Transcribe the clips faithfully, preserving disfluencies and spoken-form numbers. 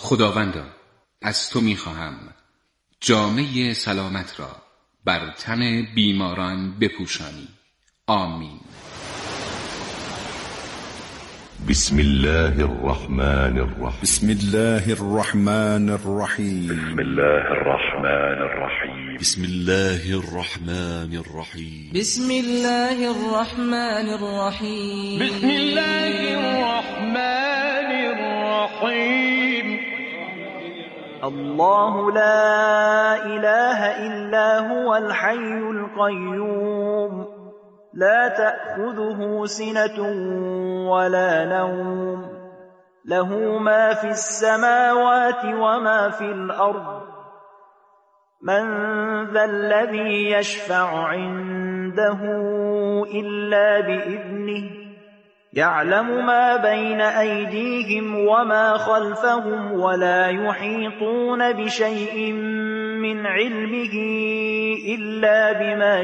خداوندا از تو میخواهم جامه سلامت را بر تن بیماران بپوشانی. آمین. بسم الله الرحمن الرحیم. بسم الله الرحمن الرحیم. بسم الله الرحمن الرحیم. بسم الله الرحمن الرحیم. بسم الله الرحمن الرحیم. بسم الله الرحمن الرحیم. الله لا إله إلا هو الحي القيوم لا تأخذه سنة ولا نوم له ما في السماوات وما في الأرض من ذا الذي يشفع عنده إلا بإذنه يعلم ما بين أيديهم وما خلفهم ولا يحيطون بشيء من علمه إلا بما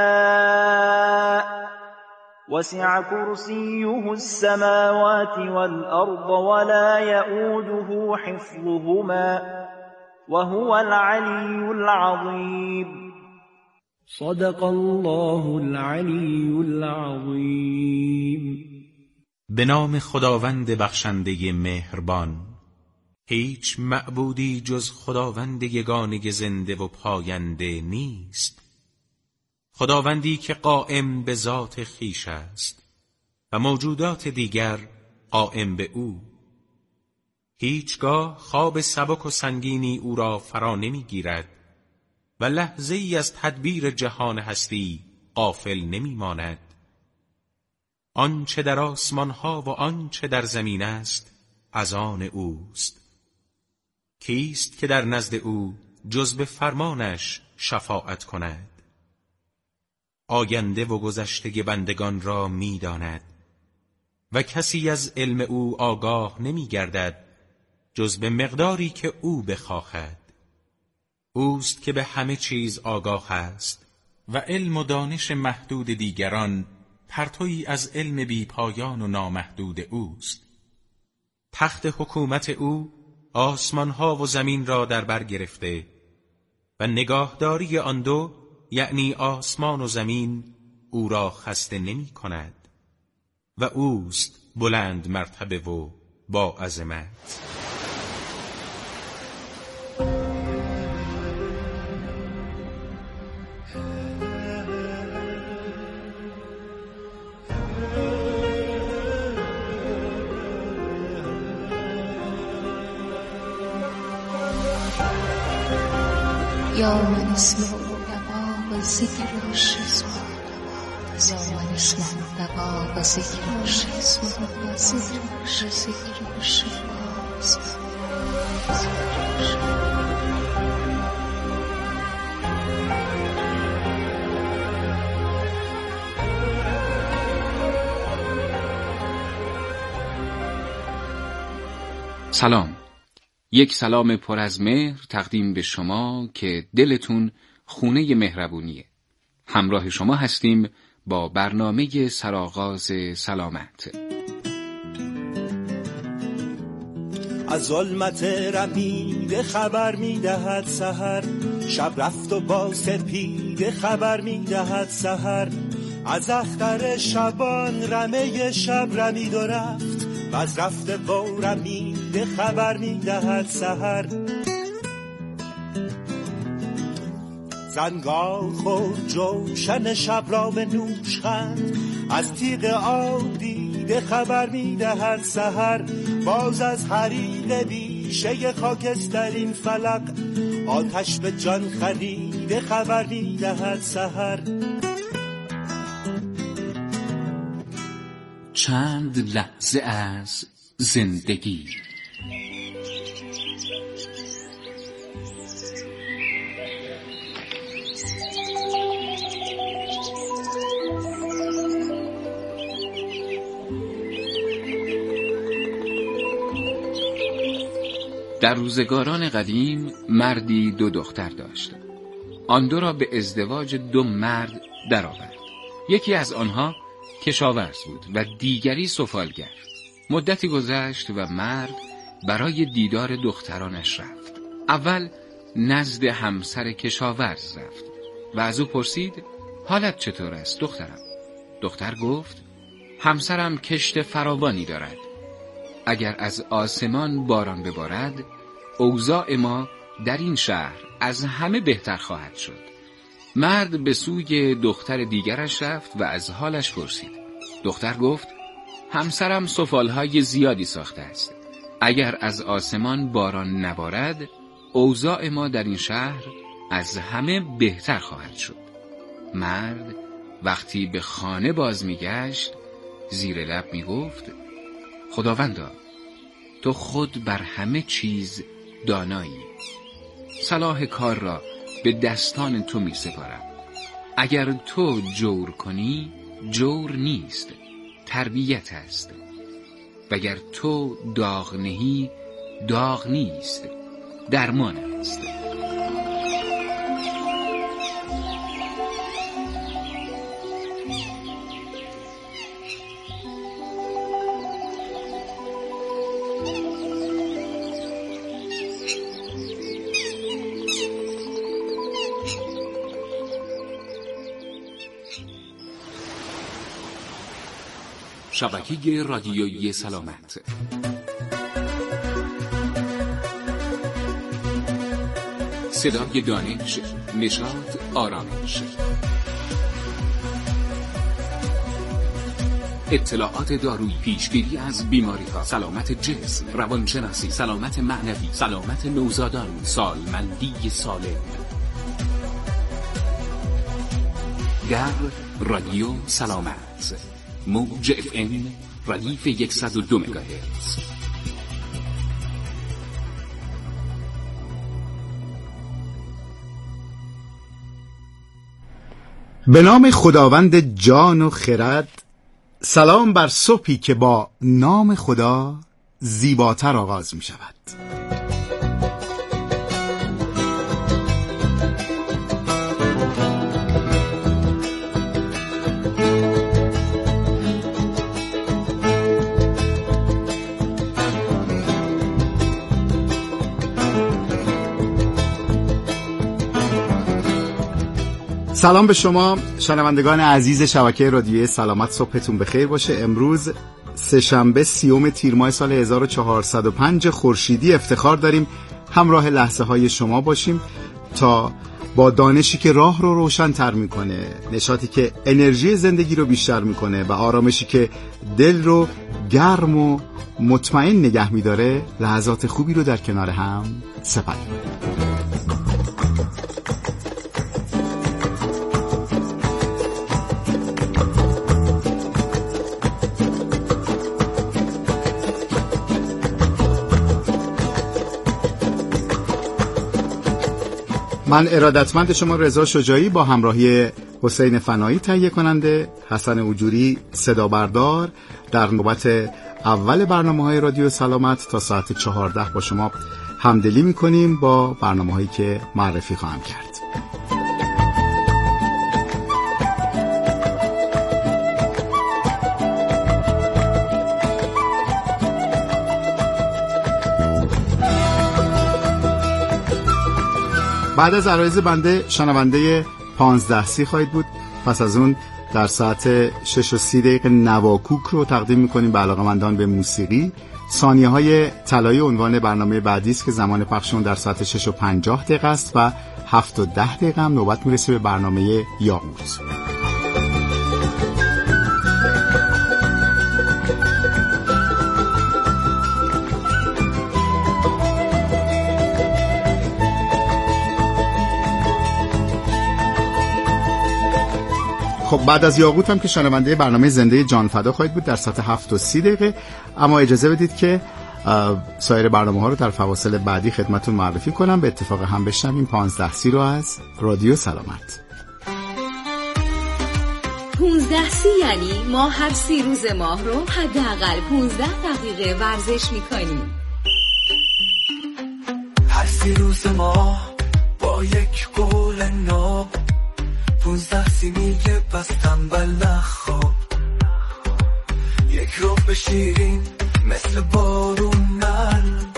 شاء وسع كرسيه السماوات والأرض ولا يؤوده حفظهما وهو العلي العظيم. صدق الله العلی العظیم. به نام خداوند بخشنده مهربان. هیچ معبودی جز خداوند یگانه زنده و پاینده نیست، خداوندی که قائم به ذات خویش است و موجودات دیگر قائم به او. هیچگاه خواب سبک و سنگینی او را فرا نمی گیرد و لحظه ای از تدبیر جهان هستی غافل نمی ماند. آنچه در آسمان ها و آنچه در زمین است از آن اوست. کیست که در نزد او جز به فرمانش شفاعت کند؟ آینده و گذشته بندگان را می داند و کسی از علم او آگاه نمی گردد جز به مقداری که او بخواهد. اوست که به همه چیز آگاه است و علم و دانش محدود دیگران پرتویی از علم بی پایان و نامحدود اوست. تخت حکومت او آسمانها و زمین را در بر گرفته و نگاهداری آن دو یعنی آسمان و زمین او را خسته نمی کند و اوست بلند مرتبه و با عظمت. یا من اسم دوا و ذکر و شزم یا من اسم دوا و ذکر و شزم و ذکر و ذکر و شفاز. سلام. یک سلام پر از مهر تقدیم به شما که دلتون خونه مهربونیه. همراه شما هستیم با برنامه سرآغاز سلامت. از ظلمت رمیده خبر میدهد سحر، شب رفت و با سپیده خبر میدهد سحر. از اختر شبان رمه شب رمید و رفت و از رفت و رمیده خبر میدهد سحر. زنگار خود جوشن شب را به نوش خند، از تیغ آب دیده خبر میدهد سحر. باز از حریق بیشه خاکسترین فلق، آتش به جان خریده خبر میدهد سحر. چند لحظه از زندگی. در روزگاران قدیم مردی دو دختر داشت. آن دو را به ازدواج دو مرد درآورد. یکی از آنها کشاورز بود و دیگری سفالگر. مدتی گذشت و مرد برای دیدار دخترانش رفت. اول نزد همسر کشاورز رفت و از او پرسید حالت چطور است دخترم؟ دختر گفت همسرم کشت فراوانی دارد. اگر از آسمان باران ببارد اوضاع ما در این شهر از همه بهتر خواهد شد. مرد به سوی دختر دیگرش رفت و از حالش پرسید. دختر گفت همسرم سفالهای زیادی ساخته است. اگر از آسمان باران نبارد اوضاع ما در این شهر از همه بهتر خواهد شد. مرد وقتی به خانه باز میگشت زیر لب میگفت خداوندا تو خود بر همه چیز دانایی. صلاح کار را به دستان تو می سپارم. اگر تو جور کنی جور نیست، تربیت است. وگر تو داغ نهی داغ نیست، درمان است. شبکه رادیویی سلامت. صدای دانش، نشاط، آرامش. اطلاعات دارویی، پیشگیری از بیماری‌ها، سلامت جسم، روانشناسی، سلامت معنوی، سلامت نوزادان، سالمندی سالم. در رادیو سلامت، موج اف ام ردیف صد و دو مگاهرتز. به نام خداوند جان و خرد. سلام بر صبحی که با نام خدا زیباتر آغاز می شود. سلام به شما شنوندگان عزیز شبکه رادیویی سلامت، صبحتون بخیر باشه. امروز سه‌شنبه سیوم تیر ماه سال هزار و چهارصد و پنج خورشیدی افتخار داریم همراه لحظه های شما باشیم تا با دانشی که راه رو روشن تر میکنه، نشاطی که انرژی زندگی رو بیشتر میکنه و آرامشی که دل رو گرم و مطمئن نگه میداره لحظات خوبی رو در کنار هم سپری کنیم. من ارادتمند شما رضا شجاعی با همراهی حسین فنایی تهیه کننده، حسن اوجوری صدا بردار، در نوبت اول برنامه‌های رادیو سلامت تا ساعت چهارده با شما همدلی می‌کنیم با برنامه‌هایی که معرفی خواهم کرد. بعد از عرایض بنده شنونده پانزده سی خواهید بود. پس از اون در ساعت شش و سی دقیقه نواکوک رو تقدیم میکنیم به علاقه‌مندان به موسیقی. ثانیه های طلایی عنوان برنامه بعدی است که زمان پخشون در ساعت شش و پنجاه دقیقه است و هفت و ده دقیقه هم نوبت میرسه به برنامه یاقوت. خب بعد از یاقوت هم که شنونده برنامه زنده جان فدا خواهید بود در ساعت هفت و سی دقیقه. اما اجازه بدید که سایر برنامه ها رو در فواصل بعدی خدمتون معرفی کنم. به اتفاق هم بشنویم پانزده سی رو از رادیو سلامت. پانزده سی یعنی ما هر سی روز ماه رو حداقل پانزده دقیقه ورزش میکنیم. هر سی روز ماه با یک گل نو پونزده سی میگه پس تنبل نخواب، یک رو بشیرین مثل بارون من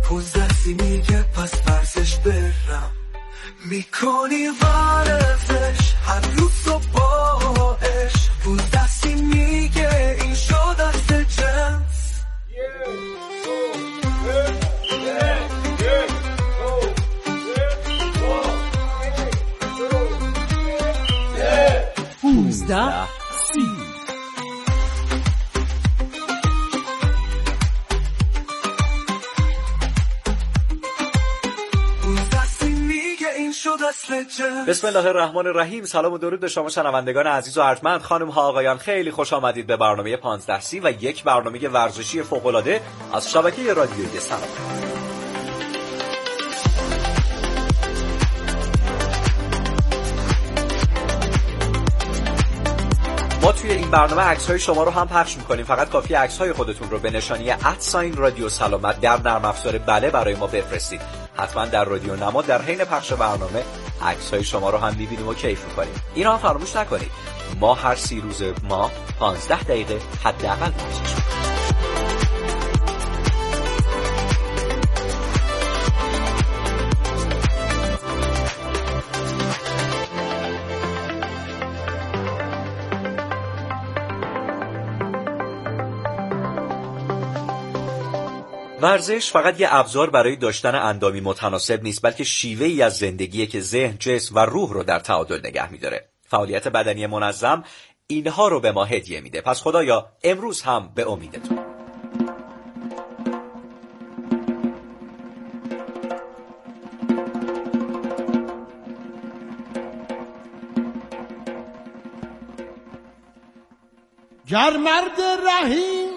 پونزدستی میگه پس ورزش برم، میکنی ورزش هر روز صبحش. پونزدستی میگه این شد دست جنس. پونزده سی بسم الله الرحمن الرحیم. سلام و درود به شما شنوندگان عزیز و ارجمند، خانم ها آقایان، خیلی خوش آمدید به برنامه پانزده سی و یک برنامه ورزشی فوق العاده از شبکه رادیویی سلام. ما توی این برنامه عکس‌های شما رو هم پخش می‌کنیم، فقط کافیه عکس‌های خودتون رو به نشانی ات رادیو سلامت در نرم افزار بله برای ما بفرستید. حتما در رادیو نما در حین پخش برنامه عکس‌های شما رو هم می‌بینیم و کیف می‌کنیم. اینو هم فراموش نکنید، ما هر سی روز ما پانزده دقیقه حداقل ورزش می‌کنیم. ورزش فقط یه ابزار برای داشتن اندامی متناسب نیست، بلکه شیوه‌ای از زندگیه که ذهن، جسم و روح رو در تعادل نگه می‌داره. فعالیت بدنی منظم اینها رو به ما هدیه میده. پس خدایا امروز هم به امیدتون. گر مرد رحیم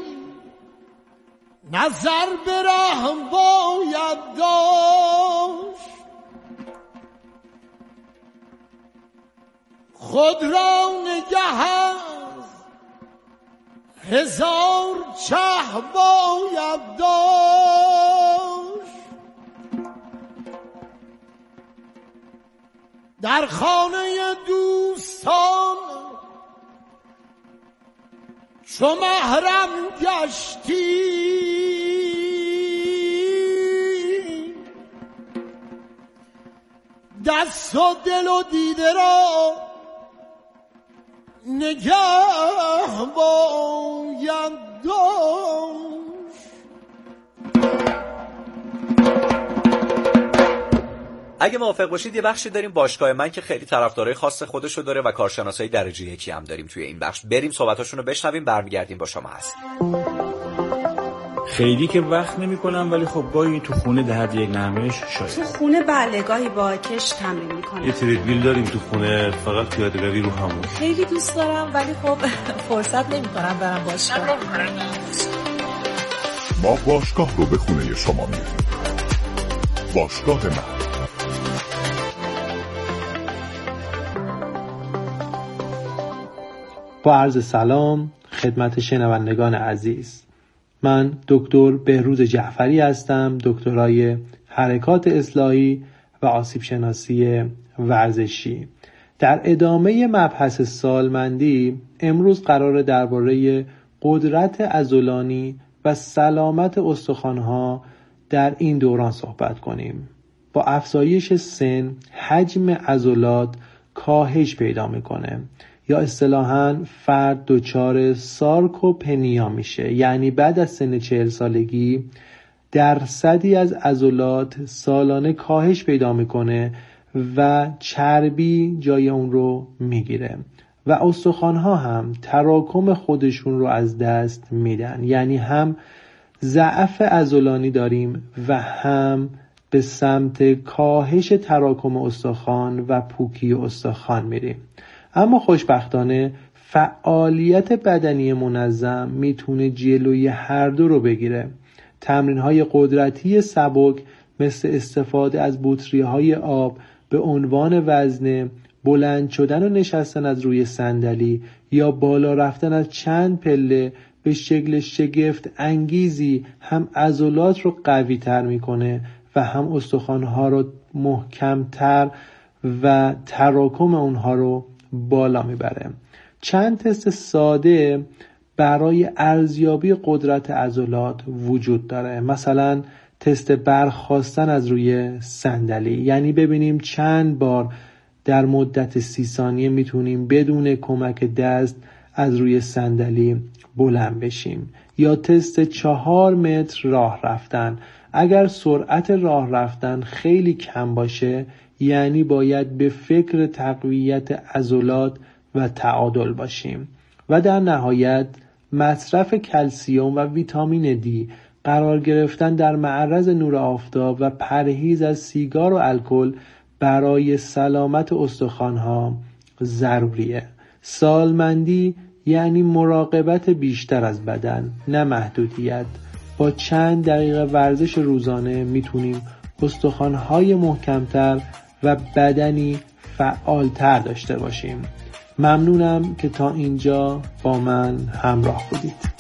نظر به رحم باید داشت، خود را نگه از هزار چه باید داشت. در خانه دوستان چو محرم گشتی، دست و دل و دیده را نگه باید داشت. اگه موافق باشید یه بخشی داریم باشگاه من که خیلی طرفدارای خاص خودشو داره و کارشناسای درجه یکی هم داریم توی این بخش. بریم صحبتاشون رو بشنویم، برمیگردیم با شما هستیم. خیلی که وقت نمی کنم، ولی خب گاهی تو خونه ده یک نرمش شاید. تو خونه بله، گاهی با کش تمرین میکنم. یه تریدمیل داریم تو خونه، فقط پیاده‌روی رو همون. خیلی دوست دارم ولی خب فرصت نمیکنم برم باشگاه. ما باشگاه رو به خونه شما میریم. باشگاه من. با عرض سلام خدمت شنوندگان عزیز، من دکتر بهروز جعفری هستم، دکترای حرکات اصلاحی و آسیب شناسی ورزشی. در ادامه مبحث سالمندی امروز قراره درباره قدرت عضلانی و سلامت استخوان‌ها در این دوران صحبت کنیم. با افزایش سن حجم عضلات کاهش پیدا میکنه یا اصطلاحاً فرد دچار سارکوپنیا میشه، یعنی بعد از سن چهل سالگی درصدی از عضلات سالانه کاهش پیدا میکنه و چربی جای اون رو میگیره و استخوان‌ها هم تراکم خودشون رو از دست میدن، یعنی هم ضعف عضلانی داریم و هم به سمت کاهش تراکم استخوان و پوکی استخوان میریم. اما خوشبختانه فعالیت بدنی منظم میتونه جلوی هر دو رو بگیره. تمرین‌های قدرتی سبک مثل استفاده از بطری‌های آب به عنوان وزنه، بلند شدن و نشستن از روی صندلی یا بالا رفتن از چند پله به شکل شگفت انگیزی هم عضلات رو قوی تر میکنه و هم استخوان‌ها رو محکمتر و تراکم اونها رو بالا میبره. چند تست ساده برای ارزیابی قدرت عضلات وجود داره، مثلا تست برخاستن از روی صندلی، یعنی ببینیم چند بار در مدت سی ثانیه میتونیم بدون کمک دست از روی صندلی بلند بشیم. یا تست چهار متر راه رفتن. اگر سرعت راه رفتن خیلی کم باشه یعنی باید به فکر تقویت عضلات و تعادل باشیم. و در نهایت مصرف کلسیم و ویتامین دی، قرار گرفتن در معرض نور آفتاب و پرهیز از سیگار و الکل برای سلامت استخوان‌ها ضروریه. سالمندی یعنی مراقبت بیشتر از بدن، نه محدودیت. با چند دقیقه ورزش روزانه میتونیم استخوان‌های محکمتر و بدنی فعالتر داشته باشیم. ممنونم که تا اینجا با من همراه بودید.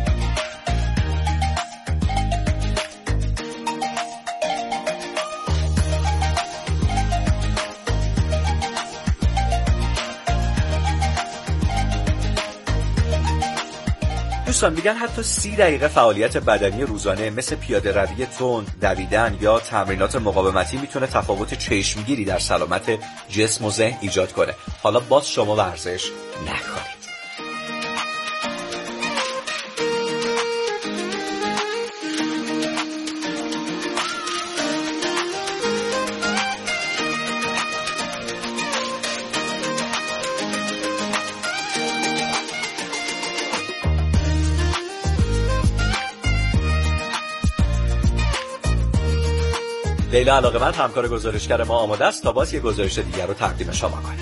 دوستان میگن حتی سی دقیقه فعالیت بدنی روزانه مثل پیاده روی تند، دویدن یا تمرینات مقاومتی میتونه تفاوت چشمگیری در سلامت جسم و ذهن ایجاد کنه. حالا باز شما ورزش نکنید. لیلا علاقه‌مند همکار گزارشگر ما آماده است تا باز یه گزارش دیگر رو تقدیم شما کنه.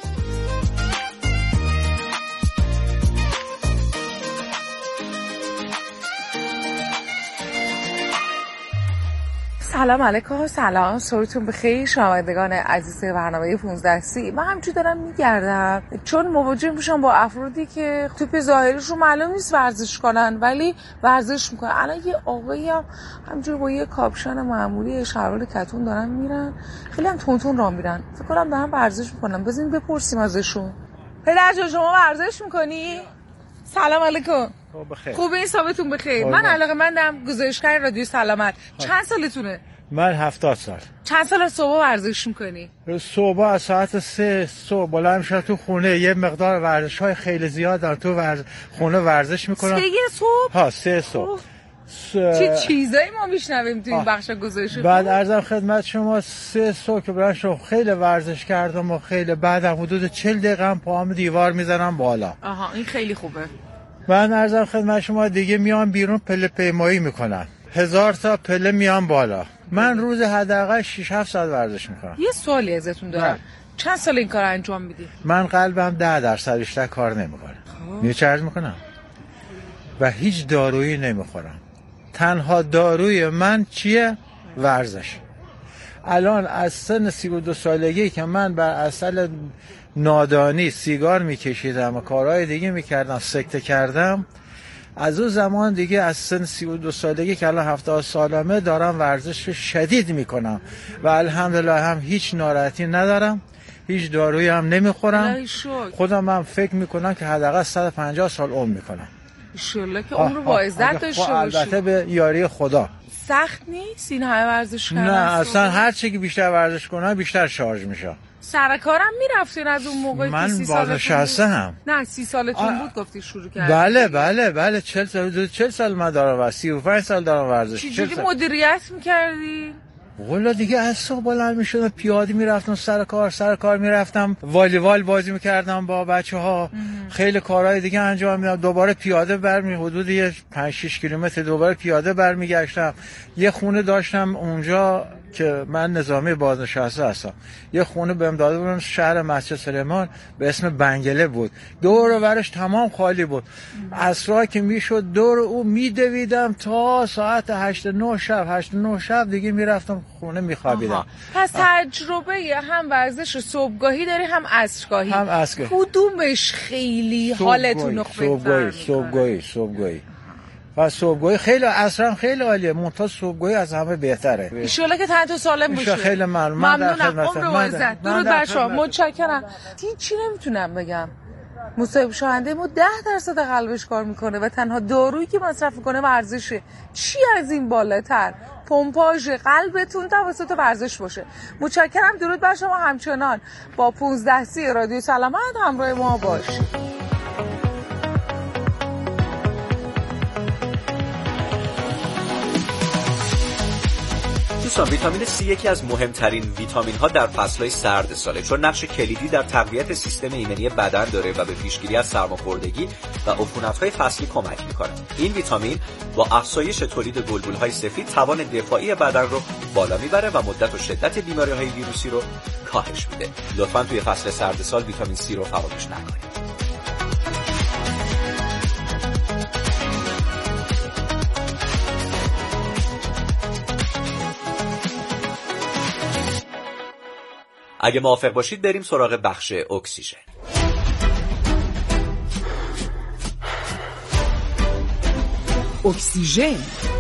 سلام علیکم. سلام، صبحتون بخیر شنوندگان عزیز برنامه پانزده سی. من همینجوری دارم میگردم چون مواجه میشم با افرادی که توپ ظاهرشون معلوم نیست ورزش کنن ولی ورزش میکنن. الان یه آقایی هم همینجوری با یه کاپشن معمولی شلوار کتون دارن میرن، خیلی هم تون تون راه میرن، فکر کنم دارن ورزش میکنن. بزنین بپرسیم ازشون. پدر جان شما ورزش میکنی؟ سلام علیکم. بخیر. خوبه؟ حسابتون بخیر. من علاقه‌مندم گزارشگر رادیو سلامت. چند سالتونه؟ من هفتاد سال. چند سال صبح ورزش میکنی؟ صبح از ساعت سه صبح بلند میشم تو خونه، یه مقدار ورزش های خیلی زیاد دارم تو ورز... خونه ورزش میکنم. سه صبح؟ ها سه صبح. س... چه چیزایی ما میشنویم تو این بخش گزارش؟ بعد عرضم خدمت شما سه صبح که برام شو خیلی ورزش کردم و خیلی بعدم حدود چهل دقیقه هم پاهم دیوار میزنم بالا. آها این خیلی خوبه. من عرضم خدمت شما دیگه میام بیرون پله پیمایی میکنم. هزار تا پله میام بالا. من روز حداقل شش هفت ساعت ورزش میکنم. یه سوالی ازتون دارم. چند سال این کار انجام میدی؟ من قلبم ده درصد بیشتر کار نمیکنه. میگه چه عرض میکنم؟ و هیچ دارویی نمیخورم. تنها داروی من چیه؟ ورزش. الان از سن سی و دو سالگی که من بر اصل نادانی سیگار میکشیدم و کارهای دیگه میکردم، سکته کردم، از اون زمان دیگه از سن سی و دو سالگی که الان هفتاد سالمه دارم ورزش شدید میکنم و الحمدلله هم هیچ ناراحتی ندارم، هیچ دارویی هم نمیخورم. خودم هم فکر میکنم که حداقل صد و پنجاه سال عمر میکنم. انشالله که عمر با عزت داشته باشی. البته به یاری خدا. سخت نیست این همه ورزش کردن؟ نه اصلا هر چی که بیشتر ورزش کنم بیشتر شارژ میشم. سر کارم میرفتین از اون موقعی که سی سالتون بازنشسته هم؟ نه سی سالتون بود گفتی شروع کردی. بله بله بله چهل سال چهل سال من دارم و سی و پنج سال دارم ورزش. چجوری مدیریت میکردی؟ والا دیگه از صبح بلند میشدم پیاده میرفتم سر کار سر کار میرفتم والیبال بازی میکردم با بچه ها، خیلی کارهای دیگه انجام میدم، دوباره پیاده برمی حدود یه پنج شش کیلومتر دوباره پیاده برمیگشتم. یه خونه داشتم اونجا که من نظامی بازنشسته هستم، یه خونه بهم داده بودن شهر مسجد سلیمان به اسم بنگله بود، دور و برش تمام خالی بود. عصرها که میشد دور او میدویدم تا ساعت هشت نه شب هشت نه شب دیگه میرفتم خونه میخوابیدم. پس تجربه هم ورزش صبحگاهی داری هم عصرگاهی. هم عصرگاهی. کدومش خیلی حالتون رو صبحگاهی صبحگاهی صبحگاهی و صبحگاهی خیلی عصرم خیلی عالیه، منتها صبحگاهی از همه بهتره. ان شاءالله که تنها سالم باشه. خیلی ممنون. ممنونم. عمر و عزت. درود بر شما. متشکرم. هیچی نمیتونم بگم. مصاحب شونده ما ده درصد قلبش کار میکنه و تنها دارویی که مصرف میکنه ورزشه. چی از این بالاتر؟ پمپاژ قلبتون توسط ورزش باشه. متشکرم. درود بر شما. همچنان با پانزده سی رادیو سلامت همراه ما باشید. دوستان، ویتامین سی یکی از مهمترین ویتامین ها در فصلهای سرد ساله، چون نقش کلیدی در تقویت سیستم ایمنی بدن داره و به پیشگیری از سرماخوردگی و عفونت‌های فصلی کمک میکنه. این ویتامین با افزایش تولید بلبل‌های سفید توان دفاعی بدن رو بالا میبره و مدت و شدت بیماری‌های ویروسی رو کاهش میده. لطفاً توی فصل سرد سال ویتامین سی رو فراموش نکنید. اگه موافق باشید بریم سراغ بخش اکسیژن. اکسیژن.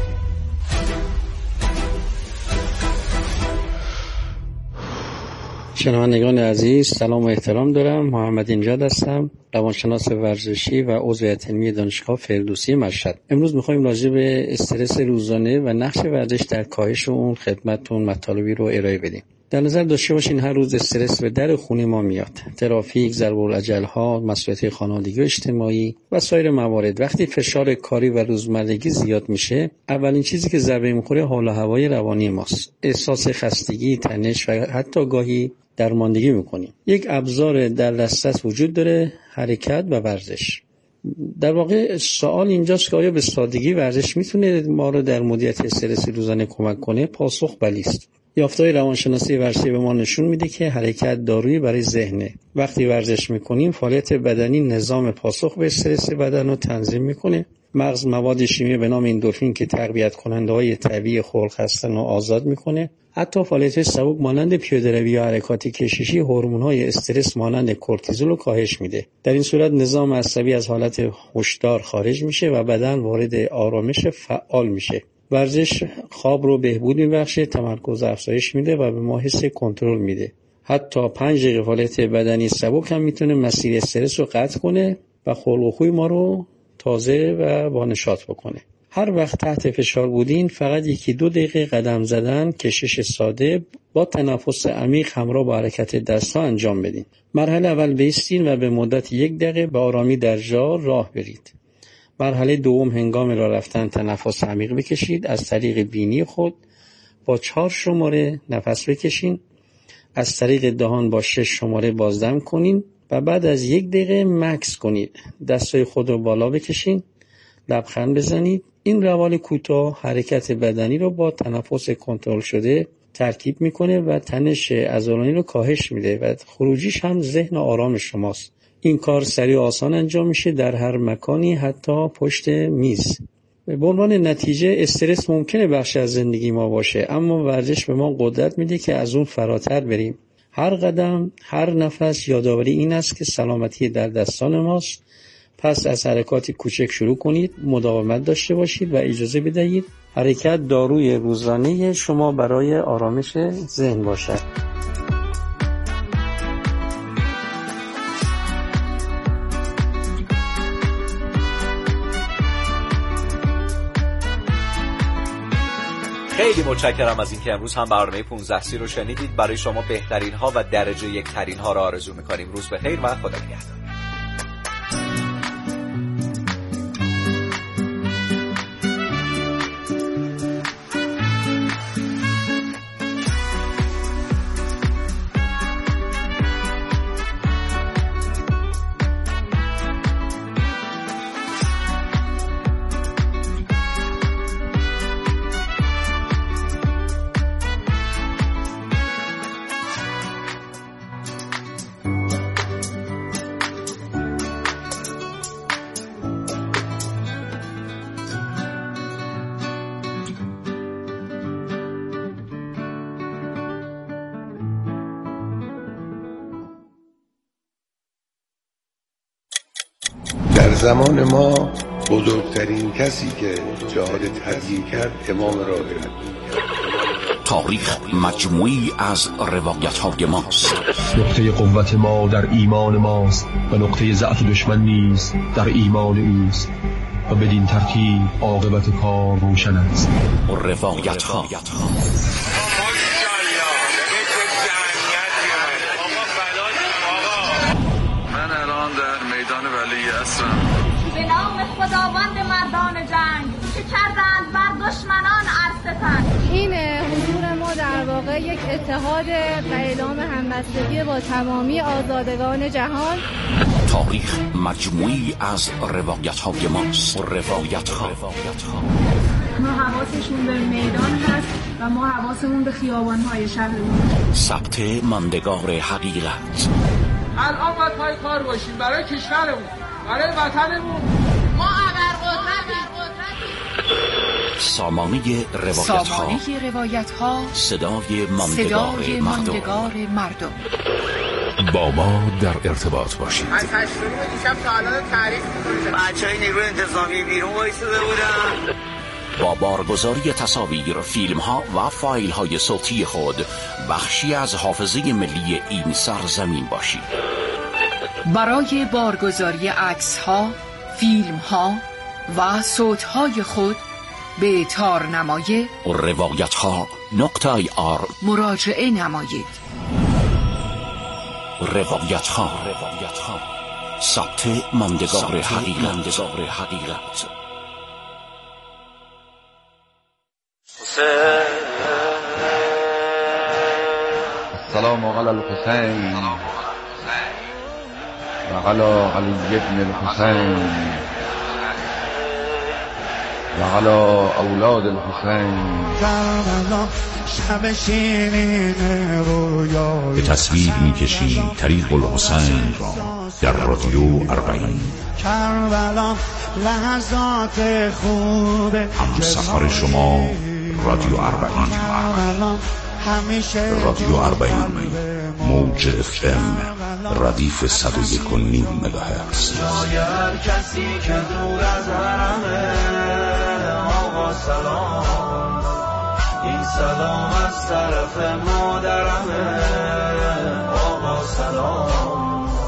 شنوندگان عزیز، سلام و احترام دارم. محمد اینجاد هستم، روانشناس ورزشی و عضو هیئت علمی دانشگاه فردوسی مشهد. امروز می‌خوایم راجع به استرس روزانه و نقش ورزش در کاهش اون خدمتتون مطالبی رو ارائه بدیم. در نظر داشته باشین هر روز استرس به در خونه ما میاد. ترافیک، ضرب الاجل‌ها، مسئولیت خانوادگی و اجتماعی و سایر موارد. وقتی فشار کاری و روزمرگی زیاد میشه، اولین چیزی که ضربه می‌خوره حال و هوای روانی ماست. احساس خستگی، تنش و حتی گاهی درماندگی می‌کنیم. یک ابزار در دسترس وجود داره، حرکت و ورزش. در واقع سوال اینجاست که آیا به سادگی ورزش میتونه ما رو در مدیریت استرس روزانه کمک کنه؟ پاسخ بلی است. یافته‌های روانشناسی ورزشی به ما نشون میده که حرکت دارویی برای ذهنه. وقتی ورزش میکنیم فعالیت بدنی نظام پاسخ به استرس بدن رو تنظیم میکنه. مغز مواد شیمیایی به نام اندورفین که تقویت کننده‌های طبیعی خلق هستن رو آزاد میکنه. حتی فعالیت سبک مانند پیاده‌روی یا حرکات کششی هورمون‌های استرس مانند کورتیزول رو کاهش میده. در این صورت نظام عصبی از حالت هشدار خارج میشه و بدن وارد آرامش فعال میشه. ورزش خواب رو بهبود میبخشه، تمرکز افزایش میده و به ما حس کنترل میده. حتی پنج دقیقه فعالیت بدنی سبک هم میتونه مسیر استرس رو قطع کنه و خلق و خوی ما رو تازه و با نشاط بکنه. هر وقت تحت فشار بودین فقط یکی دو دقیقه قدم زدن، کشش ساده با تنفس عمیق همراه با حرکت دست‌ها انجام بدین. مرحله اول بایستین و به مدت یک دقیقه به آرامی در جا راه برید. مرحله دوم هنگام راه رفتن تنفس عمیق بکشید. از طریق بینی خود با چهار شماره نفس بکشین. از طریق دهان با شش شماره بازدم کنین و بعد از یک دقیقه مکث کنید. دستای خود رو بالا بکشین. لبخند بزنید. این روال کوتاه حرکت بدنی رو با تنفس کنترل شده ترکیب میکنه و تنش عضلانی رو کاهش میده و خروجیش هم ذهن آرام شماست. این کار سریع و آسان انجام میشه در هر مکانی، حتی پشت میز. به عنوان نتیجه استرس ممکنه بخشی از زندگی ما باشه، اما ورزش به ما قدرت میده که از اون فراتر بریم. هر قدم، هر نفس یادآوری این است که سلامتی در دستان ماست. پس از حرکاتی کوچک شروع کنید، مداومت داشته باشید و اجازه بدهید حرکت داروی روزانه شما برای آرامش ذهن باشد. خیلی متشکرم از اینکه امروز هم برنامه پانزده سی رو شنیدید. برای شما بهترین ها و درجه یک ترین ها رو آرزو می‌کنیم. روز بخیر و خدا نگهدار. در زمان ما بزرگترین کسی که جهاد تبیین کرد امام راهب تاریخ مجموعی از روایت‌های ماست. نقطه قوت ما در ایمان ماست و نقطه ضعف دشمن نیز در ایمان اوست و بدین ترتیب عاقبت کار روشن است. روایت‌ها من الان در میدان ولی عصرم. به نام خداوند مردان جنگ که کردند بر دشمنان ارستن. این حضور ما در واقع یک اتحاد و اعلام همبستگی با تمامی آزادگان جهان. تاریخ مجموعی از روایت‌های ماست. روایت‌ها ما حواسشون به میدان هست و ما حواسمون به خیابان‌های شهرمون. ثبت ماندگار حقیقت. الان باید پای کار باشیم برای کشورمون، برای وطنمون. ما ابرقدرتیم. سامانه روایت‌ها. سامانه روایت‌ها. صدای ماندگار, صدای ماندگار مردم. با ما در ارتباط باشید. از هشتمی دیشب تا الان تعریف می‌کنیم. بچه‌های نیروی انتظامی بیرون وایساده بودن. با بارگذاری تصاویر، فیلم‌ها و فایل‌های صوتی خود بخشی از حافظه ملی این سرزمین باشید. برای بارگذاری عکس‌ها، فیلم‌ها و صوت‌های خود به تارنمای روایت‌ها نقطه آی آر مراجعه نمایید. روایت‌ها ثبت ماندگار حقیقت. السلام علی الحسین و علی علی ابن الحسین و علی اولاد الحسین. به تصویر می‌کشیم طریق الحسین را در رادیو اربعین. هم سفر شما رادیو اربعین. رادیو اربعین موج اف ام ردیف صد و یک و نیم مگاهرتز. هر کسی که دور از حرمه آقا سلام، این سلام از طرف مادرمه آقا سلام.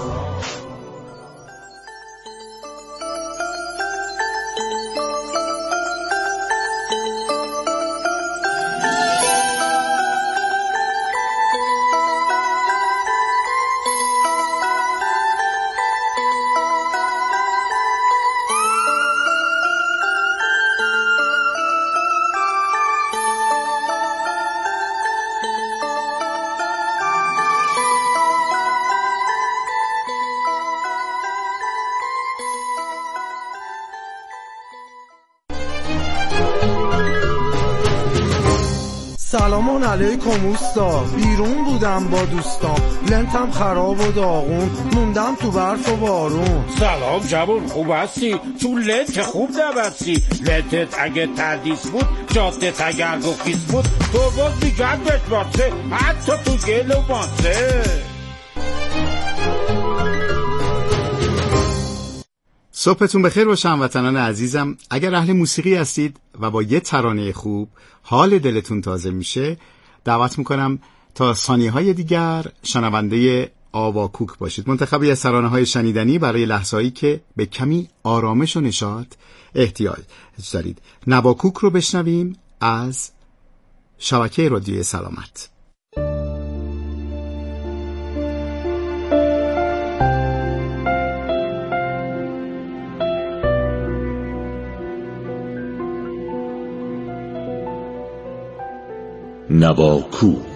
سلام علیکم اوستا، بیرون بودم با دوستام، لنتم خراب و داغون، موندم تو برف و بارون. سلام جوون، خوب هستی؟ تو لنت خوب نبستی، لنتت اگه تردیس بود، جادت اگر گفیس بود، تو باز میگم بشماسه، حتی تو گل و ماسه. صبحتون بخیر باشه هموطنان عزیزم. اگر اهل موسیقی هستید و با یه ترانه خوب حال دلتون تازه میشه، دعوت میکنم تا ثانیه‌های دیگر شنونده آواکوک باشید. منتخبی از ترانه‌های شنیدنی برای لحظه‌ای که به کمی آرامش و نشاط احتیاج دارید. نواکوک رو بشنویم از شبکه رادیو سلامت. نواکوک.